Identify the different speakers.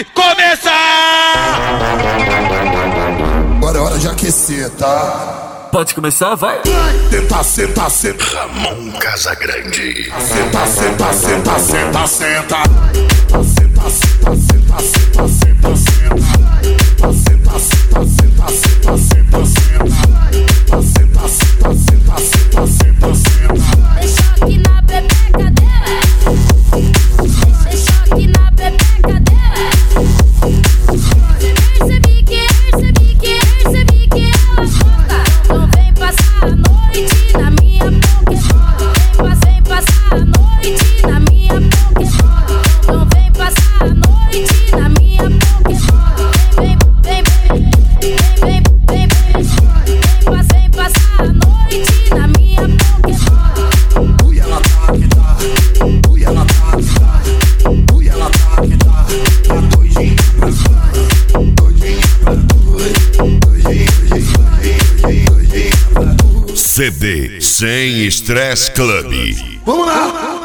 Speaker 1: pode começar!
Speaker 2: Agora é hora de aquecer, tá?
Speaker 3: Pode começar, vai!
Speaker 2: Senta, senta, senta.
Speaker 4: Ramon Casagrande.
Speaker 2: Senta, senta, senta, senta, senta. Senta, senta, senta, senta, senta, senta. Senta, senta, senta, senta, senta, senta. Senta, senta, senta, senta, senta, senta.
Speaker 5: Deixa aqui na bebeca dela. Deixa aqui na bebeca dela. Percebi que ela gosta. Então vem passar a noite na minha Pokébola. Vem passar a noite na minha Pokébola. Então vem passar a noite na minha Pokébola. Vem passar a noite na minha Pokébola.
Speaker 2: Ui, ela tá que tá. Ui, ela tá que tá. Ui, ela tá que tá. Tá doidinha pra cá. Doidinha pra doidinha, doidinha pra
Speaker 4: CD Sem Estresse Club.
Speaker 2: Vamos lá!